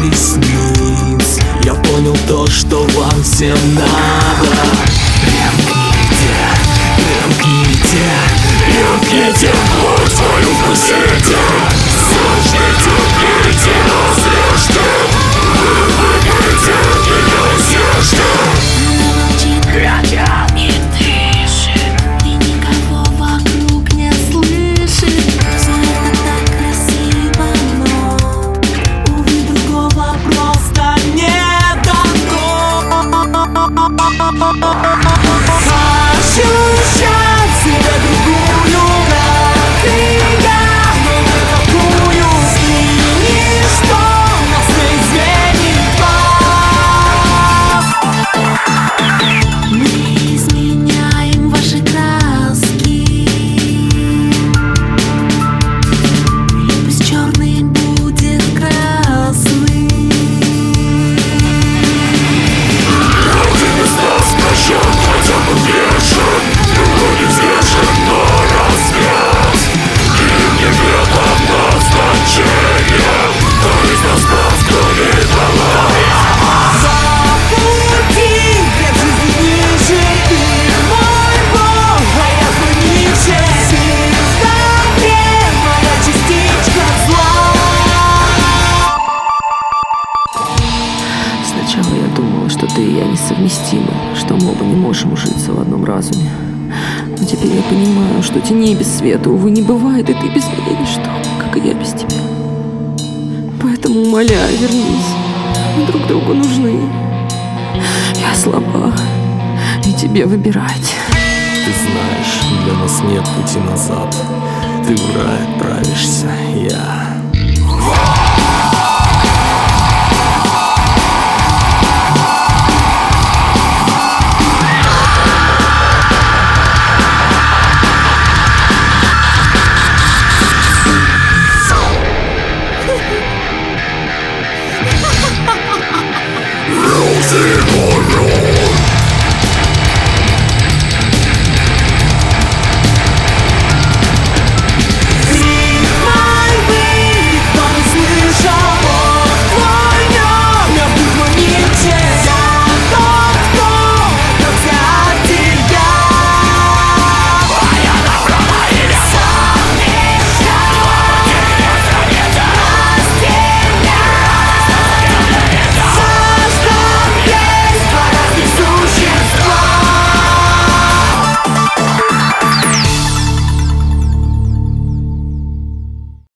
ресниц я понял то, что вам всем надо. Примкните вплоть свою вкусите. Сожмите, пейте, разрежьте. Вы выберете меня усердно. Глядя и дышит, и никого вокруг не слышит. Все это так красиво, но увы, другого просто не дано. Ощущать себя другую, как и я, но какую. И ничто нас не изменит. Мы изменяем ваши краски, и пусть черный будет красный. один из нас прощен, хотя бы грешен. Другой взвешен, но размят. И не врет однозначение. Кто из нас прав, кто виноват? За пути для жизни ниже, ты мой Бог, моя храниче. Ты моя частичка зла. Сначала я думала, что ты и я несовместимы, что мы оба не можем ужиться в одном разуме. Но теперь я понимаю, что теней без света, увы, не бывает, и ты без меня ничто, как и я без тебя. Поэтому умоляю, вернись. Мы друг другу нужны. Я слаба, и тебе выбирать. Ты знаешь, для нас нет пути назад. Ты в рай отправишься, я